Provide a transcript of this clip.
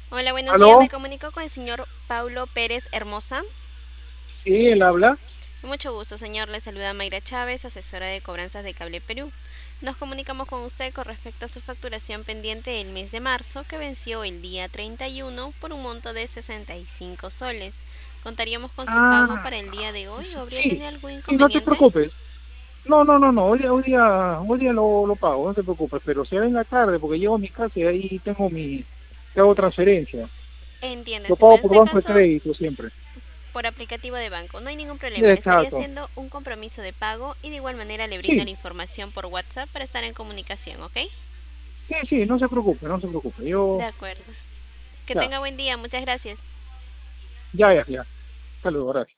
Hola, buenos días. Me ¿Aló? comunico con el señor Paulo Pérez Hermosa. Sí, él habla. Mucho gusto, señor. Le saluda Mayra Chávez, asesora de cobranzas de Cable Perú. Nos comunicamos con usted con respecto a su facturación pendiente del mes de marzo, que venció el día 31 por un monto de 65 soles. ¿Contaríamos con su pago Ah, para el día de hoy o habría sí, tenido algún sí, no te inconveniente? preocupes. No. Hoy día lo pago, no te preocupes. Pero se venga tarde porque llego a mi casa y ahí te hago transferencia. Entiendo, Lo estimado. pago En por este banco de caso, crédito siempre. por aplicativo de banco. No hay ningún problema. Le estaría Exacto. haciendo un compromiso de pago y de igual manera le brindo Sí, la información por WhatsApp para estar en comunicación, ¿ok? sí, no se preocupe, no se preocupe. De Yo, acuerdo. Que ya, tenga buen día. Muchas gracias. ya. Hasta luego, gracias.